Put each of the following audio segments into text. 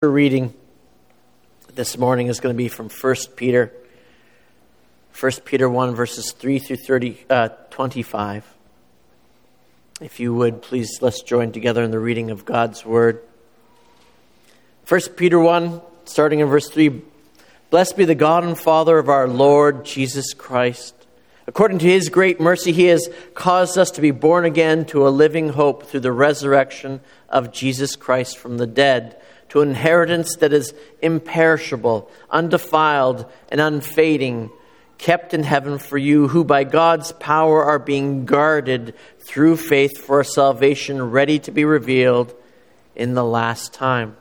Our reading this morning is going to be from 1 Peter 1 verses 3 through 25. If you would, please, let's join together in the reading of God's Word. 1 Peter 1, starting in verse 3. Blessed be the God and Father of our Lord Jesus Christ. According to His great mercy, He has caused us to be born again to a living hope through the resurrection of Jesus Christ from the dead, to an inheritance that is imperishable, undefiled, and unfading, kept in heaven for you, who by God's power are being guarded through faith for salvation, ready to be revealed in the last time.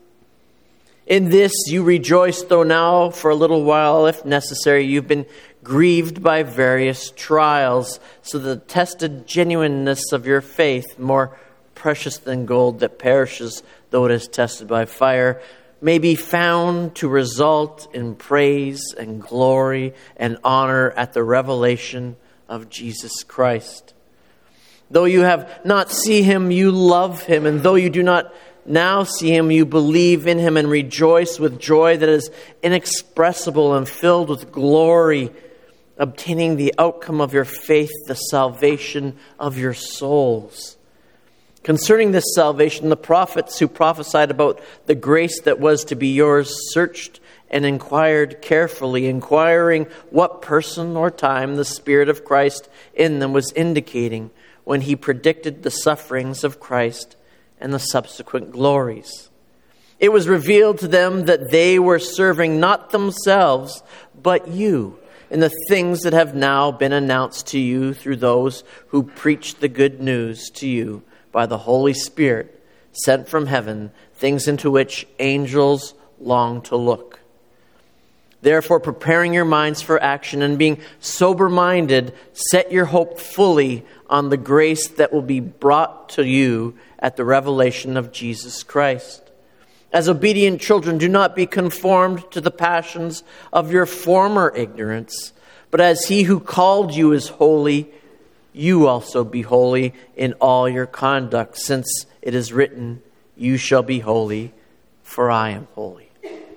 In this you rejoice, though now for a little while, if necessary, you've been grieved by various trials, so that the tested genuineness of your faith, more precious than gold that perishes, though it is tested by fire, may be found to result in praise and glory and honor at the revelation of Jesus Christ. Though you have not seen Him, you love Him, and though you do not now see Him, you believe in Him and rejoice with joy that is inexpressible and filled with glory, obtaining the outcome of your faith, the salvation of your souls. Concerning this salvation, the prophets who prophesied about the grace that was to be yours searched and inquired carefully, inquiring what person or time the Spirit of Christ in them was indicating when He predicted the sufferings of Christ and the subsequent glories. It was revealed to them that they were serving not themselves, but you, in the things that have now been announced to you through those who preach the good news to you by the Holy Spirit, sent from heaven, things into which angels long to look. Therefore, preparing your minds for action and being sober-minded, set your hope fully on the grace that will be brought to you at the revelation of Jesus Christ. As obedient children, do not be conformed to the passions of your former ignorance, but as He who called you is holy, you also be holy in all your conduct, since it is written, you shall be holy, for I am holy.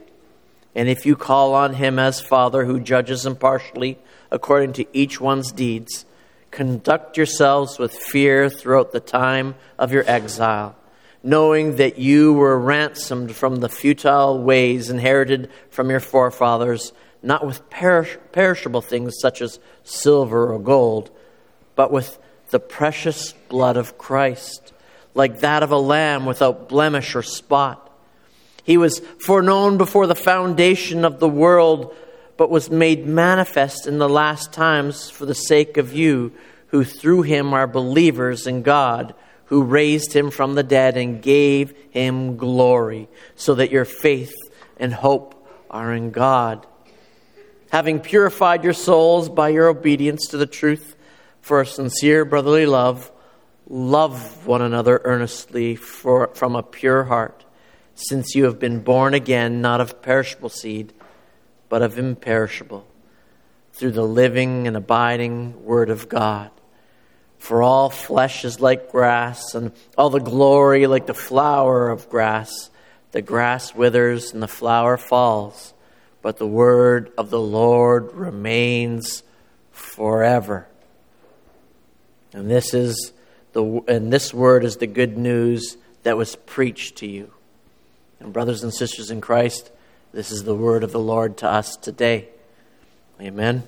And if you call on Him as Father, who judges impartially according to each one's deeds, conduct yourselves with fear throughout the time of your exile, knowing that you were ransomed from the futile ways inherited from your forefathers, not with perishable things such as silver or gold, but with the precious blood of Christ, like that of a lamb without blemish or spot. He was foreknown before the foundation of the world, but was made manifest in the last times for the sake of you, who through Him are believers in God, who raised Him from the dead and gave Him glory, so that your faith and hope are in God. Having purified your souls by your obedience to the truth, for a sincere brotherly love, love one another earnestly from a pure heart, since you have been born again, not of perishable seed, but of imperishable, through the living and abiding Word of God. For all flesh is like grass, and all the glory like the flower of grass. The grass withers and the flower falls, but the word of the Lord remains forever. And this word is the good news that was preached to you. And brothers and sisters in Christ, this is the word of the Lord to us today. Amen.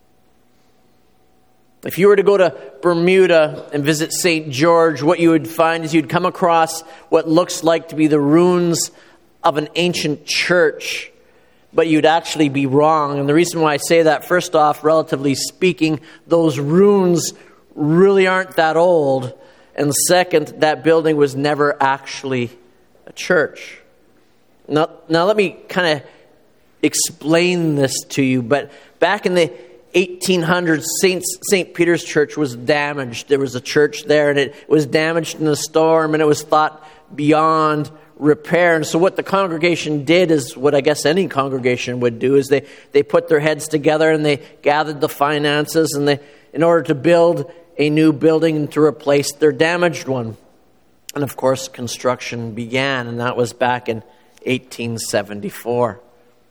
If you were to go to Bermuda and visit St. George, what you would find is you'd come across what looks like to be the ruins of an ancient church, but you'd actually be wrong. And the reason why I say that, first off, relatively speaking, those ruins really aren't that old. And second, that building was never actually a church. Now let me kind of explain this to you. But back in the 1800s, St. Peter's Church was damaged. There was a church there, and it was damaged in a storm, and it was thought beyond repair. And so what the congregation did is what I guess any congregation would do, is they put their heads together and they gathered the finances, and in order to build a new building and to replace their damaged one. And of course, construction began, and that was back in 1874.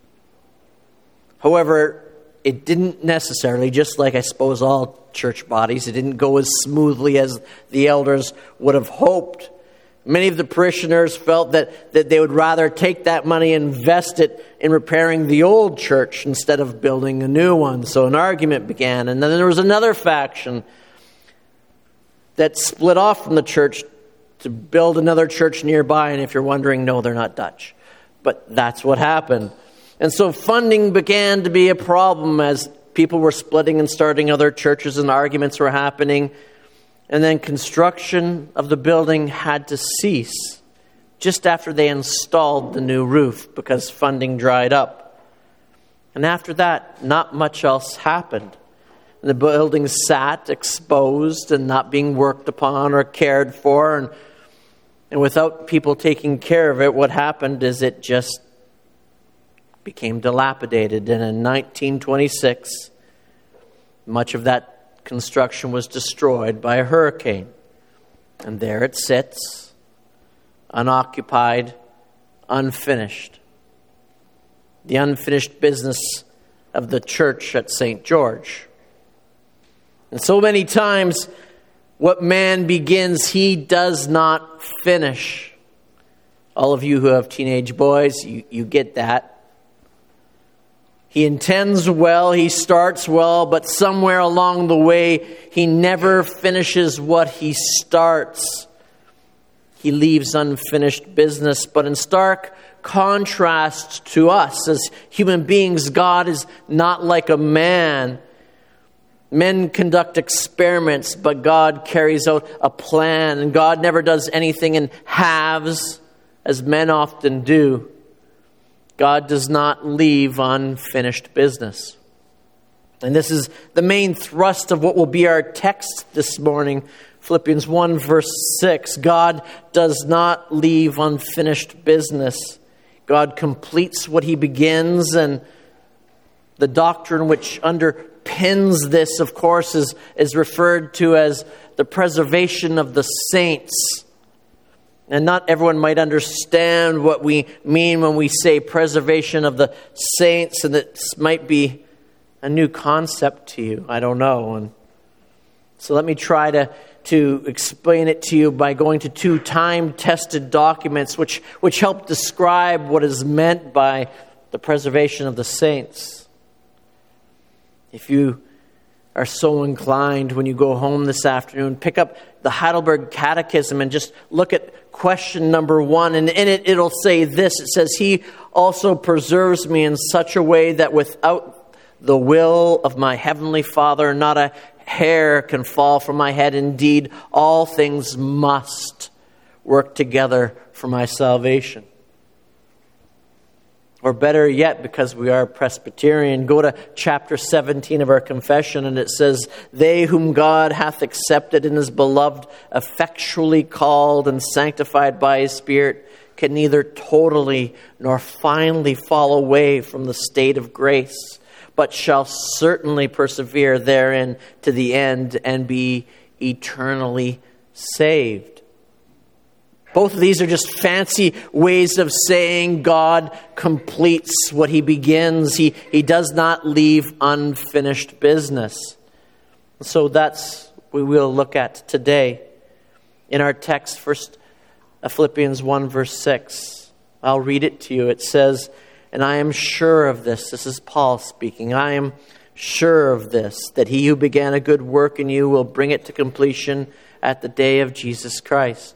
However, it didn't necessarily, just like I suppose all church bodies, it didn't go as smoothly as the elders would have hoped. Many of the parishioners felt that they would rather take that money and invest it in repairing the old church instead of building a new one. So an argument began. And then there was another faction that split off from the church to build another church nearby. And if you're wondering, no, they're not Dutch. But that's what happened. And so funding began to be a problem as people were splitting and starting other churches and arguments were happening. And then construction of the building had to cease just after they installed the new roof because funding dried up. And after that, not much else happened. The building sat exposed and not being worked upon or cared for. And without people taking care of it, what happened is it just became dilapidated. And in 1926, much of that construction was destroyed by a hurricane. And there it sits, unoccupied, unfinished. The unfinished business of the church at St. George. And so many times, what man begins, he does not finish. All of you who have teenage boys, you get that. He intends well, he starts well, but somewhere along the way, he never finishes what he starts. He leaves unfinished business. But in stark contrast to us as human beings, God is not like a man. Men conduct experiments, but God carries out a plan. And God never does anything in halves, as men often do. God does not leave unfinished business. And this is the main thrust of what will be our text this morning. Philippians 1 verse 6. God does not leave unfinished business. God completes what he begins, and the doctrine which underpins this, of course, is referred to as the preservation of the saints. And not everyone might understand what we mean when we say preservation of the saints, and this might be a new concept to you. I don't know. And so let me try to explain it to you by going to two time-tested documents which help describe what is meant by the preservation of the saints. If you are so inclined, when you go home this afternoon, pick up the Heidelberg Catechism and just look at question number 1. And in it, it'll say this. It says, "He also preserves me in such a way that without the will of my heavenly Father, not a hair can fall from my head. Indeed, all things must work together for my salvation." Or better yet, because we are Presbyterian, go to chapter 17 of our confession, and it says, "They whom God hath accepted in his beloved, effectually called and sanctified by his Spirit, can neither totally nor finally fall away from the state of grace, but shall certainly persevere therein to the end and be eternally saved." Both of these are just fancy ways of saying God completes what he begins. He does not leave unfinished business. So that's what we'll look at today. In our text, first Philippians 1 verse 6. I'll read it to you. It says, "And I am sure of this." This is Paul speaking. "I am sure of this, that he who began a good work in you will bring it to completion at the day of Jesus Christ."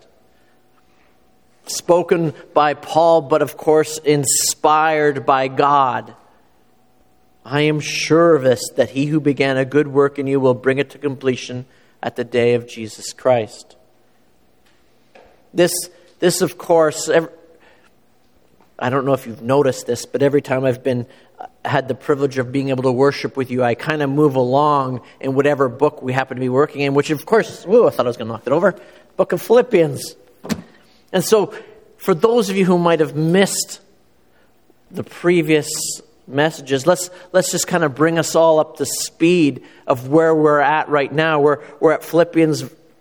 Spoken by Paul, but of course inspired by God. "I am sure of this, that he who began a good work in you will bring it to completion at the day of Jesus Christ." This of course, I don't know if you've noticed this, but every time I've had the privilege of being able to worship with you, I kind of move along in whatever book we happen to be working in, which of course, I thought I was going to knock it over, book of Philippians. And so, for those of you who might have missed the previous messages, let's just kind of bring us all up to speed of where we're at right now. We're at Philippians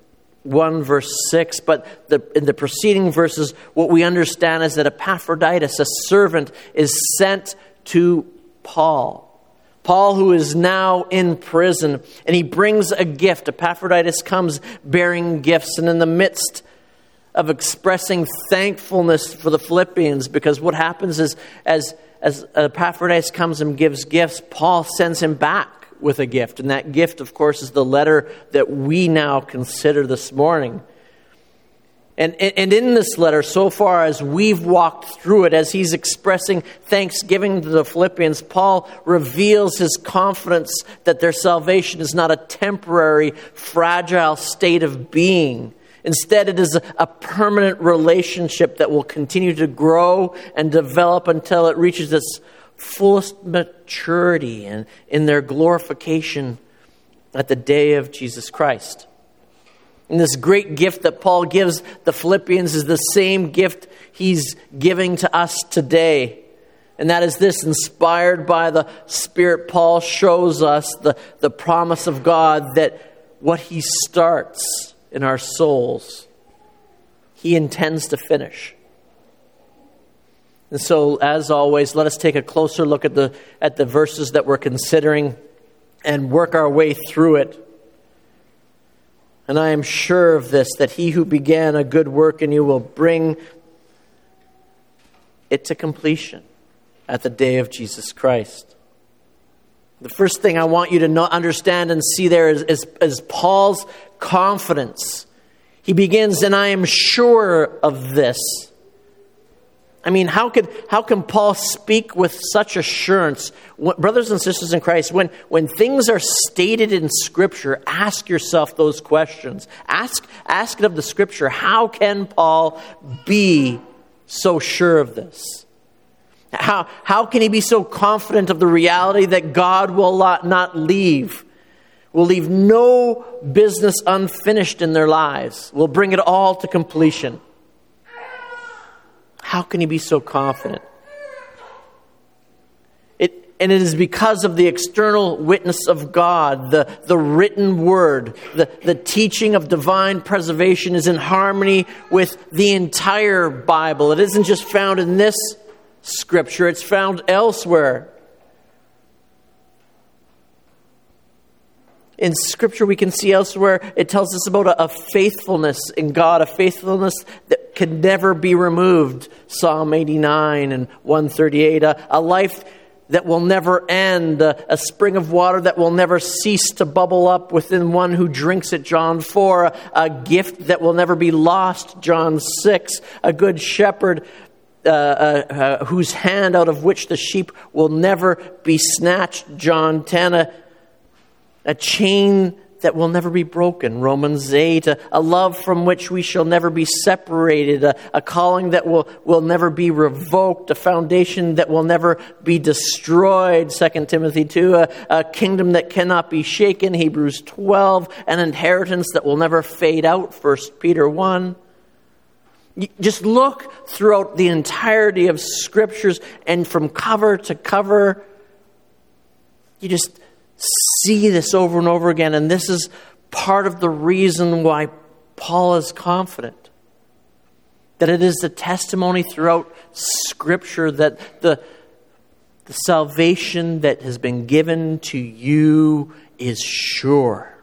1 verse 6, but in the preceding verses, what we understand is that Epaphroditus, a servant, is sent to Paul. Paul, who is now in prison, and he brings a gift. Epaphroditus comes bearing gifts, and in the midst of expressing thankfulness for the Philippians, because what happens is as Epaphroditus comes and gives gifts, Paul sends him back with a gift. And that gift, of course, is the letter that we now consider this morning. And in this letter, so far as we've walked through it, as he's expressing thanksgiving to the Philippians, Paul reveals his confidence that their salvation is not a temporary, fragile state of being. Instead, it is a permanent relationship that will continue to grow and develop until it reaches its fullest maturity and in their glorification at the day of Jesus Christ. And this great gift that Paul gives the Philippians is the same gift he's giving to us today. And that is this: inspired by the Spirit, Paul shows us the promise of God that what he starts in our souls, he intends to finish. And so, as always, let us take a closer look at the verses that we're considering and work our way through it. And I am sure of this, that he who began a good work in you will bring it to completion at the day of Jesus Christ. The first thing I want you to understand and see there is Paul's confidence. He begins, and I am sure of this. I mean, how can Paul speak with such assurance? Brothers and sisters in Christ, when things are stated in Scripture, ask yourself those questions. Ask it of the Scripture. How can Paul be so sure of this? How can he be so confident of the reality that God will not leave no business unfinished in their lives, will bring it all to completion? How can he be so confident? And it is because of the external witness of God, the written word, the teaching of divine preservation is in harmony with the entire Bible. It isn't just found in this Scripture, it's found elsewhere. In Scripture, we can see elsewhere, it tells us about a faithfulness in God, a faithfulness that can never be removed. Psalm 89 and 138, a life that will never end, a spring of water that will never cease to bubble up within one who drinks it, John 4, a gift that will never be lost, John 6, a good shepherd whose hand out of which the sheep will never be snatched, John 10, a chain that will never be broken, Romans 8, a love from which we shall never be separated, a calling that will never be revoked, a foundation that will never be destroyed, 2 Timothy 2, a kingdom that cannot be shaken, Hebrews 12, an inheritance that will never fade out, 1 Peter 1. You just look throughout the entirety of Scriptures, and from cover to cover, you just see this over and over again. And this is part of the reason why Paul is confident. That it is a testimony throughout Scripture that the salvation that has been given to you is sure.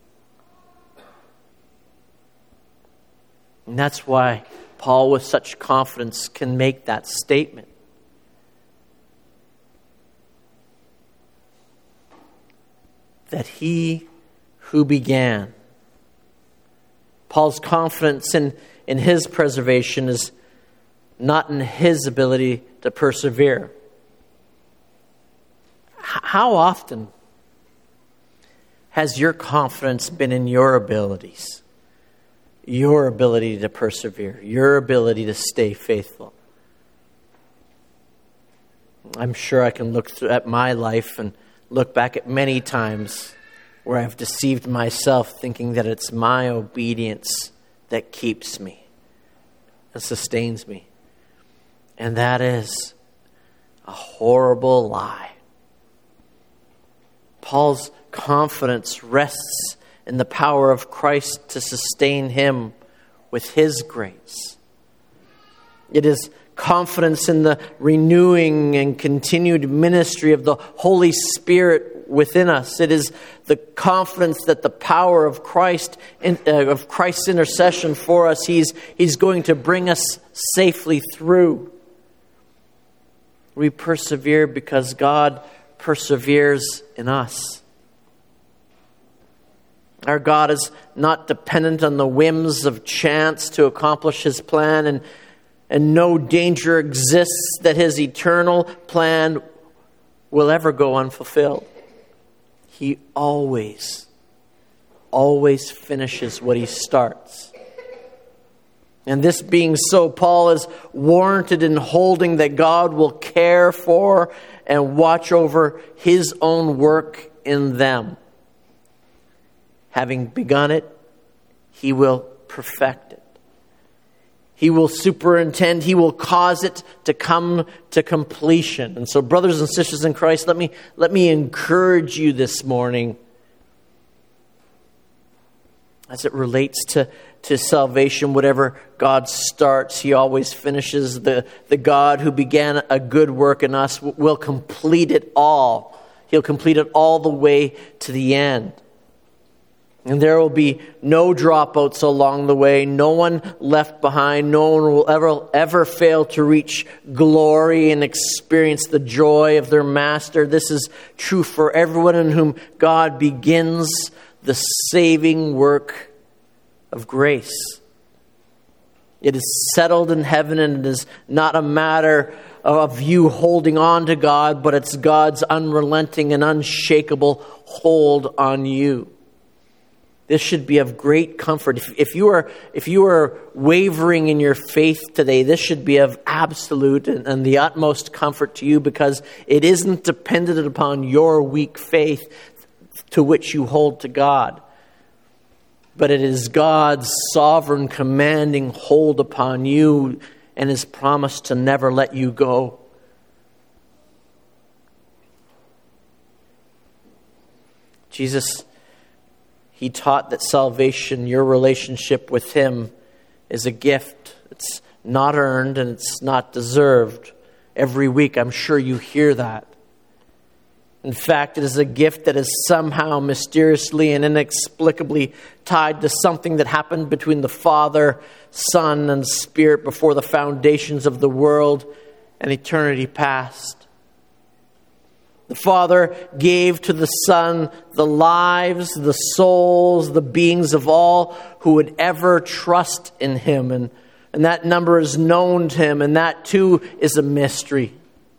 And that's why Paul, with such confidence, can make that statement. That he who began. Paul's confidence in his preservation is not in his ability to persevere. How often has your confidence been in your abilities? Your ability to persevere, your ability to stay faithful. I'm sure I can look at my life and look back at many times where I've deceived myself thinking that it's my obedience that keeps me and sustains me. And that is a horrible lie. Paul's confidence rests in the power of Christ to sustain him with his grace. It is confidence in the renewing and continued ministry of the Holy Spirit within us. It is the confidence that the power of Christ's intercession for us, He's going to bring us safely through. We persevere because God perseveres in us. Our God is not dependent on the whims of chance to accomplish His plan, and no danger exists that His eternal plan will ever go unfulfilled. He always finishes what He starts. And this being so, Paul is warranted in holding that God will care for and watch over His own work in them. Having begun it, He will perfect it. He will superintend. He will cause it to come to completion. And so, brothers and sisters in Christ, let me encourage you this morning as it relates to salvation. Whatever God starts, He always finishes. The God who began a good work in us will complete it all. He'll complete it all the way to the end. And there will be no dropouts along the way, no one left behind, no one will ever fail to reach glory and experience the joy of their Master. This is true for everyone in whom God begins the saving work of grace. It is settled in heaven, and it is not a matter of you holding on to God, but it's God's unrelenting and unshakable hold on you. This should be of great comfort. If you are wavering in your faith today, this should be of absolute and the utmost comfort to you, because it isn't dependent upon your weak faith to which you hold to God, but it is God's sovereign commanding hold upon you and His promise to never let you go. Jesus, He taught that salvation, your relationship with Him, is a gift. It's not earned and it's not deserved. Every week, I'm sure you hear that. In fact, it is a gift that is somehow mysteriously and inexplicably tied to something that happened between the Father, Son, and Spirit before the foundations of the world and eternity past. The Father gave to the Son the lives, the souls, the beings of all who would ever trust in Him. And that number is known to Him, and that too is a mystery.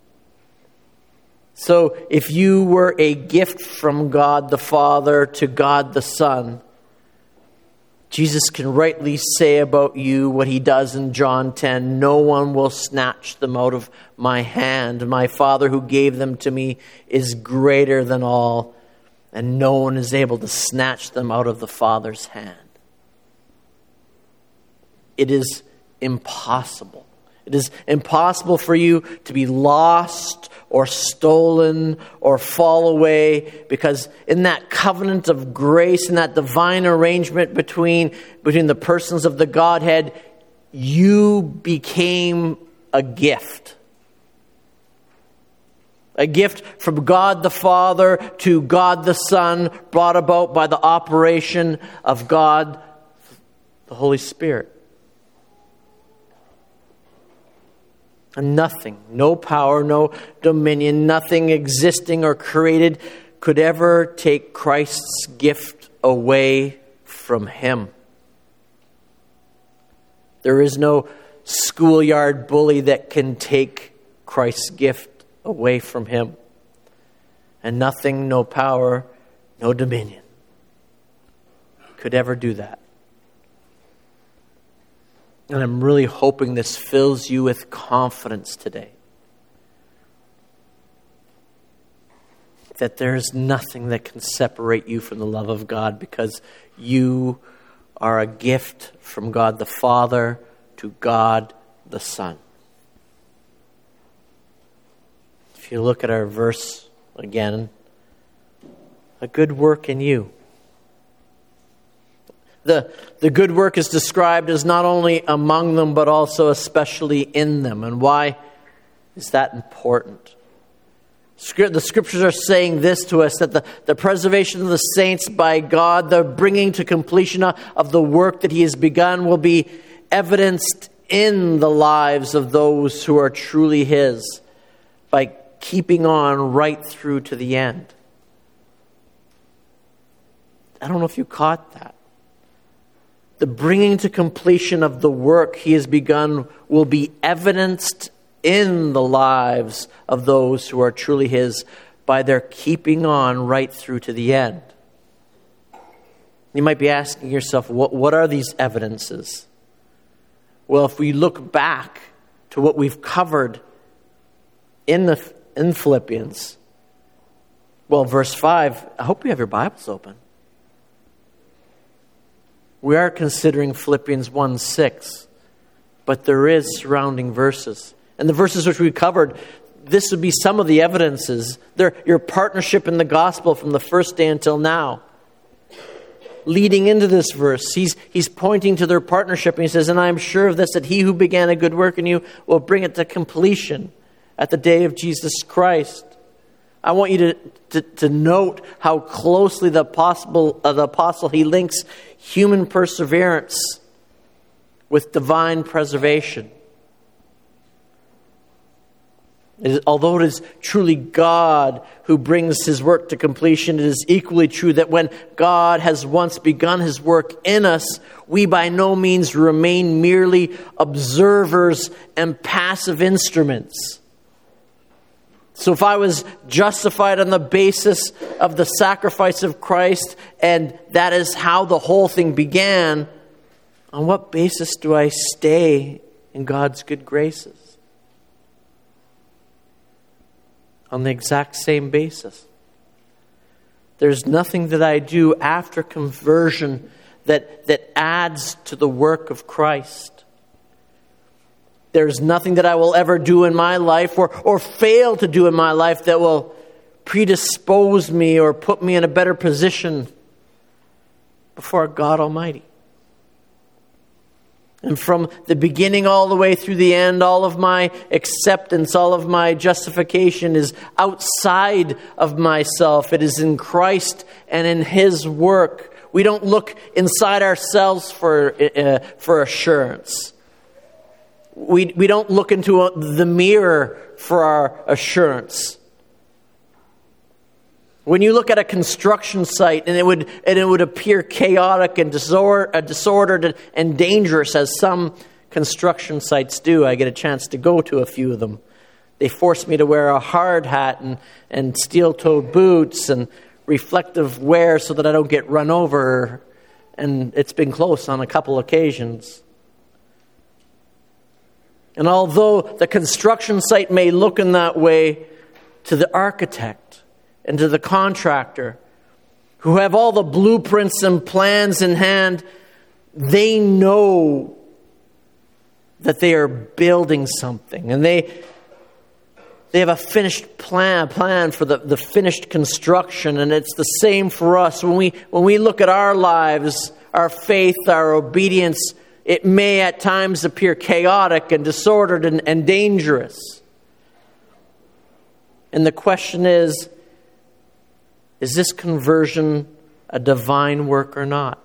So if you were a gift from God the Father to God the Son, Jesus can rightly say about you what He does in John 10, "No one will snatch them out of my hand. My Father who gave them to me is greater than all, and no one is able to snatch them out of the Father's hand." It is impossible. It is impossible for you to be lost or stolen or fall away, because in that covenant of grace, in that divine arrangement between the persons of the Godhead, you became a gift. A gift from God the Father to God the Son, brought about by the operation of God the Holy Spirit. And nothing, no power, no dominion, nothing existing or created could ever take Christ's gift away from Him. There is no schoolyard bully that can take Christ's gift away from Him. And nothing, no power, no dominion could ever do that. And I'm really hoping this fills you with confidence today, that there's nothing that can separate you from the love of God, because you are a gift from God the Father to God the Son. If you look at our verse again, a good work in you. The good work is described as not only among them, but also especially in them. And why is that important? The Scriptures are saying this to us, that the preservation of the saints by God, the bringing to completion of the work that He has begun, will be evidenced in the lives of those who are truly His by keeping on right through to the end. I don't know if you caught that. The bringing to completion of the work He has begun will be evidenced in the lives of those who are truly His by their keeping on right through to the end. You might be asking yourself, what are these evidences? Well, if we look back to what we've covered in Philippians, well, verse 5, I hope you have your Bibles open. We are considering Philippians 1:6, but there is surrounding verses. And the verses which we covered, this would be some of the evidences. They're your partnership in the gospel from the first day until now. Leading into this verse, he's pointing to their partnership, and he says, "And I am sure of this, that He who began a good work in you will bring it to completion at the day of Jesus Christ." I want you to note how closely the apostle, he links human perseverance with divine preservation. Although it is truly God who brings His work to completion, it is equally true that when God has once begun His work in us, we by no means remain merely observers and passive instruments. So if I was justified on the basis of the sacrifice of Christ, and that is how the whole thing began, on what basis do I stay in God's good graces? On the exact same basis. There's nothing that I do after conversion that adds to the work of Christ. There's nothing that I will ever do in my life or fail to do in my life that will predispose me or put me in a better position before God Almighty. And from the beginning all the way through the end, all of my acceptance, all of my justification is outside of myself. It is in Christ and in His work. We don't look inside ourselves for assurance. We don't look into the mirror for our assurance. When you look at a construction site and it would appear chaotic and disordered and dangerous, as some construction sites do. I get a chance to go to a few of them. They force me to wear a hard hat and steel-toed boots and reflective wear so that I don't get run over. And it's been close on a couple occasions. And although the construction site may look in that way, to the architect and to the contractor who have all the blueprints and plans in hand, they know that they are building something. And they have a finished plan for the finished construction. And it's the same for us. When we look at our lives, our faith, our obedience, it may at times appear chaotic and disordered and dangerous. And the question is this conversion a divine work or not?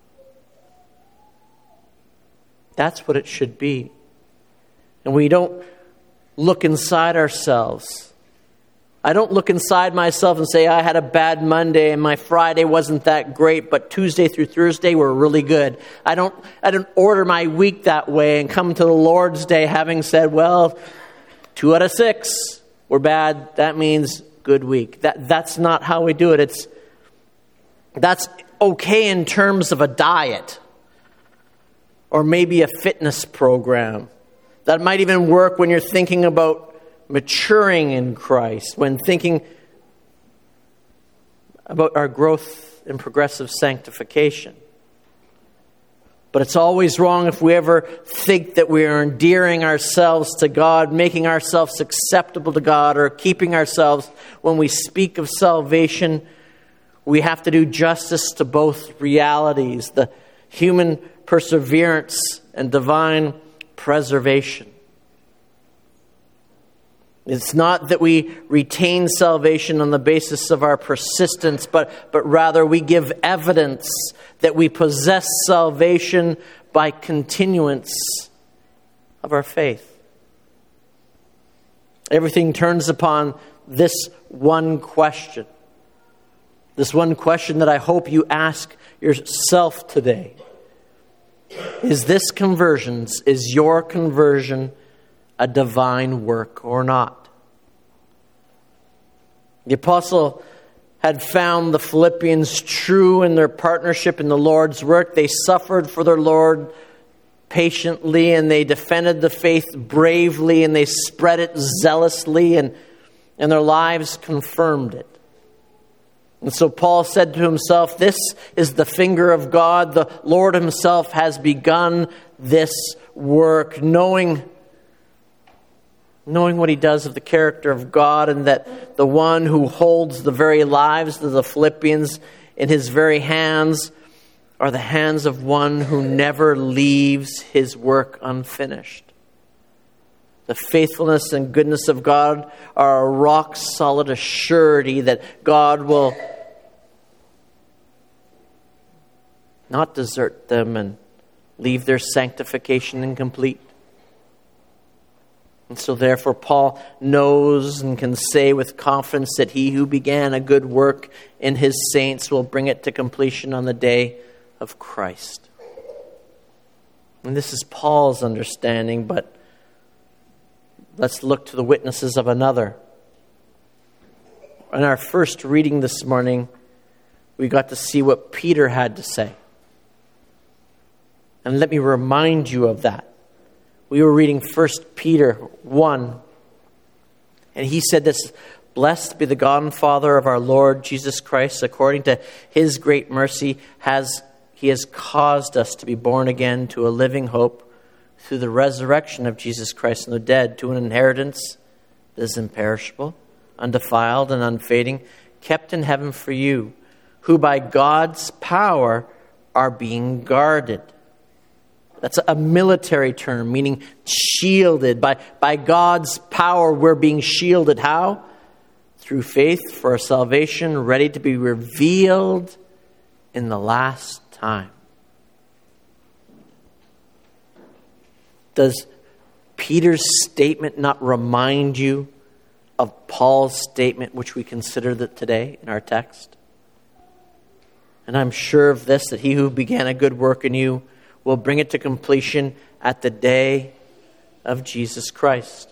That's what it should be. And we don't look inside ourselves. I don't look inside myself and say, I had a bad Monday and my Friday wasn't that great, but Tuesday through Thursday were really good. I don't order my week that way and come to the Lord's Day having said, well, 2 out of 6 were bad. That means good week. That's not how we do it. That's okay in terms of a diet or maybe a fitness program. That might even work when you're thinking about maturing in Christ, when thinking about our growth in progressive sanctification. But it's always wrong if we ever think that we are endearing ourselves to God, making ourselves acceptable to God, or keeping ourselves, when we speak of salvation, we have to do justice to both realities. human perseverance and divine preservation. It's not that we retain salvation on the basis of our persistence, but rather we give evidence that we possess salvation by continuance of our faith. Everything turns upon this one question. This one question that I hope you ask yourself today. Is your conversion a divine work or not? The apostle had found the Philippians true in their partnership in the Lord's work. They suffered for their Lord patiently, and they defended the faith bravely, and they spread it zealously, and their lives confirmed it. And so Paul said to himself, this is the finger of God. The Lord himself has begun this work, knowing what he does of the character of God, and that the one who holds the very lives of the Philippians in his very hands are the hands of one who never leaves his work unfinished. The faithfulness and goodness of God are a rock-solid assurity that God will not desert them and leave their sanctification incomplete. And so therefore Paul knows and can say with confidence that he who began a good work in his saints will bring it to completion on the day of Christ. And this is Paul's understanding, but let's look to the witnesses of another. In our first reading this morning, we got to see what Peter had to say. And let me remind you of that. We were reading 1 Peter 1, and he said this, "Blessed be the God and Father of our Lord Jesus Christ, according to his great mercy, he has caused us to be born again to a living hope through the resurrection of Jesus Christ from the dead, to an inheritance that is imperishable, undefiled, and unfading, kept in heaven for you, who by God's power are being guarded." That's a military term, meaning shielded. By God's power, we're being shielded. How? Through faith for our salvation, ready to be revealed in the last time. Does Peter's statement not remind you of Paul's statement, which we consider today in our text? And I'm sure of this, that he who began a good work in you will bring it to completion at the day of Jesus Christ.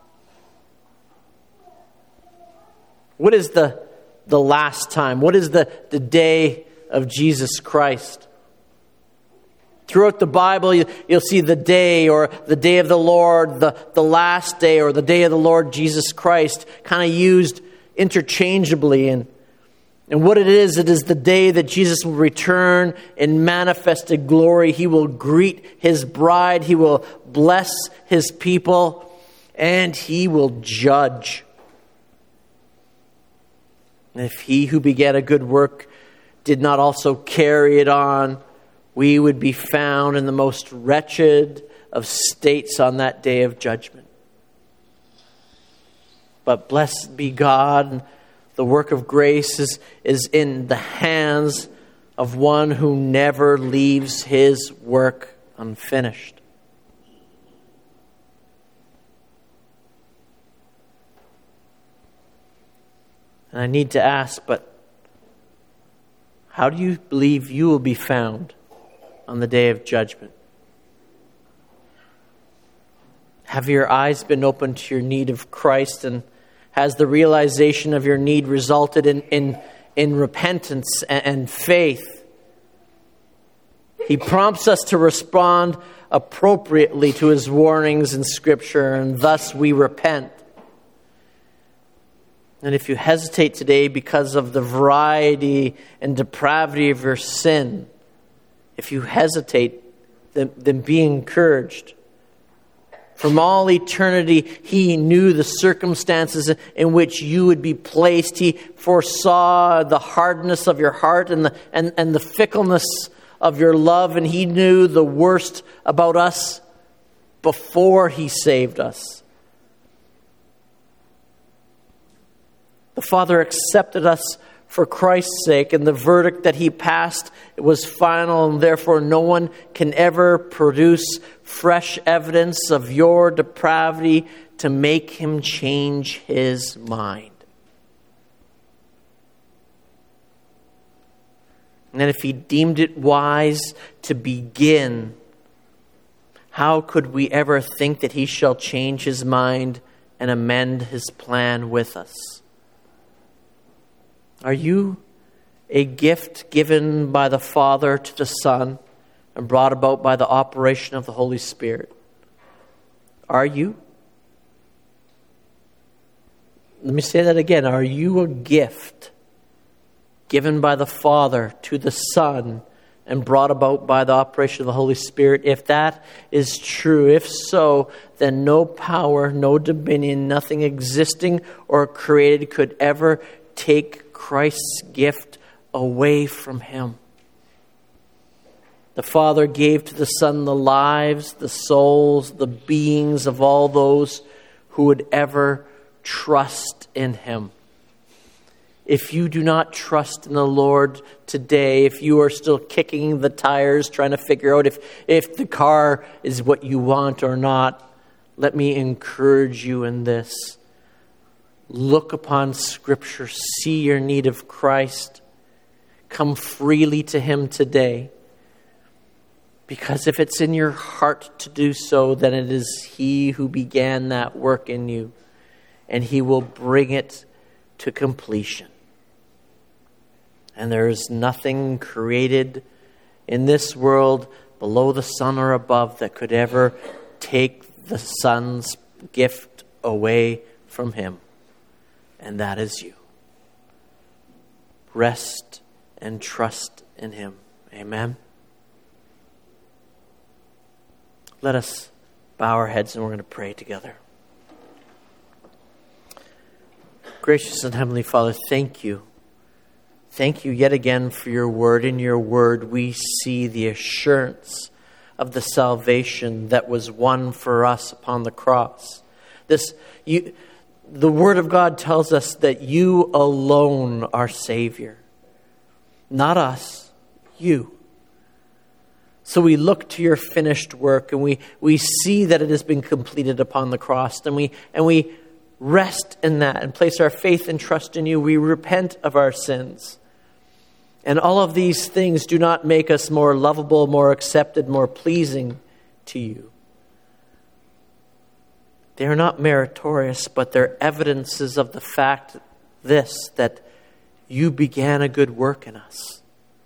What is the last time? What is the day of Jesus Christ? Throughout the Bible, you'll see the day, or the day of the Lord, the last day, or the day of the Lord Jesus Christ, kind of used interchangeably. And what it is the day that Jesus will return in manifested glory. He will greet his bride. He will bless his people. And he will judge. And if he who began a good work did not also carry it on, we would be found in the most wretched of states on that day of judgment. But blessed be God. The work of grace is in the hands of one who never leaves his work unfinished. And I need to ask, but how do you believe you will be found on the day of judgment? Have your eyes been opened to your need of Christ, and has the realization of your need resulted in repentance and faith? He prompts us to respond appropriately to his warnings in Scripture, and thus we repent. And if you hesitate today because of the variety and depravity of your sin, if you hesitate, then be encouraged. From all eternity, he knew the circumstances in which you would be placed. He foresaw the hardness of your heart and the fickleness of your love, and he knew the worst about us before he saved us. The Father accepted us for Christ's sake, and the verdict that he passed was final, and therefore no one can ever produce fresh evidence of your depravity to make him change his mind. And if he deemed it wise to begin, how could we ever think that he shall change his mind and amend his plan with us? Are you a gift given by the Father to the Son and brought about by the operation of the Holy Spirit? Are you? Let me say that again. Are you a gift given by the Father to the Son and brought about by the operation of the Holy Spirit? If that is true, if so, then no power, no dominion, nothing existing or created could ever take Christ's gift away from him. The Father gave to the Son the lives, the souls, the beings of all those who would ever trust in him. If you do not trust in the Lord today, if you are still kicking the tires, trying to figure out if the car is what you want or not, let me encourage you in this. Look upon Scripture, see your need of Christ. Come freely to him today. Because if it's in your heart to do so, then it is he who began that work in you, and he will bring it to completion. And there is nothing created in this world below the sun or above that could ever take the Son's gift away from him. And that is you. Rest and trust in him. Amen. Let us bow our heads and we're going to pray together. Gracious and Heavenly Father, thank you. Thank you yet again for your word. In your word we see the assurance of the salvation that was won for us upon the cross. The Word of God tells us that you alone are Savior. Not us, you. So we look to your finished work and we see that it has been completed upon the cross. And we rest in that and place our faith and trust in you. We repent of our sins. And all of these things do not make us more lovable, more accepted, more pleasing to you. They are not meritorious, but they're evidences of the fact that you began a good work in us.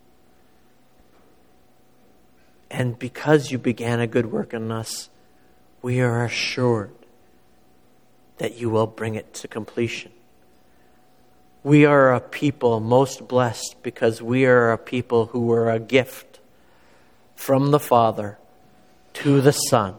And because you began a good work in us, we are assured that you will bring it to completion. We are a people most blessed because we are a people who are a gift from the Father to the Son,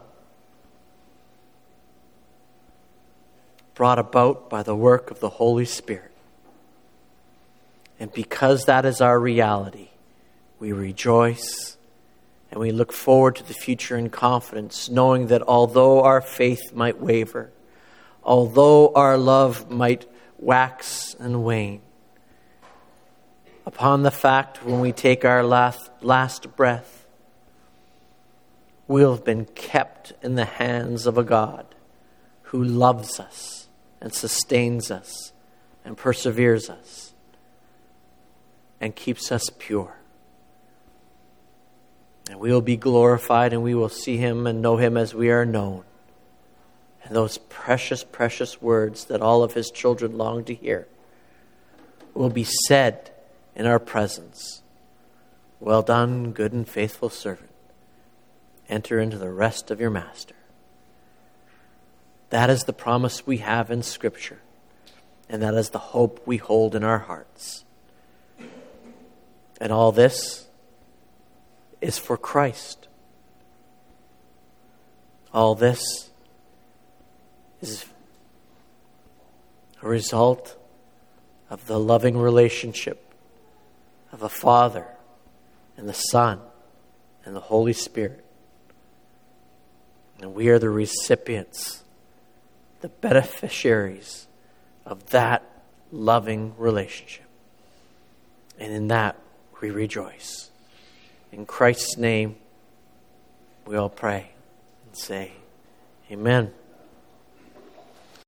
brought about by the work of the Holy Spirit. And because that is our reality, we rejoice and we look forward to the future in confidence, knowing that although our faith might waver, although our love might wax and wane, upon the fact when we take our last breath, we'll have been kept in the hands of a God who loves us and sustains us and perseveres us and keeps us pure. And we will be glorified and we will see him and know him as we are known. And those precious, precious words that all of his children long to hear will be said in our presence. Well done, good and faithful servant. Enter into the rest of your master. That is the promise we have in Scripture. And that is the hope we hold in our hearts. And all this is for Christ. All this is a result of the loving relationship of a Father and the Son and the Holy Spirit. And we are the recipients, the beneficiaries of that loving relationship. And in that we rejoice. In Christ's name, we all pray and say, Amen.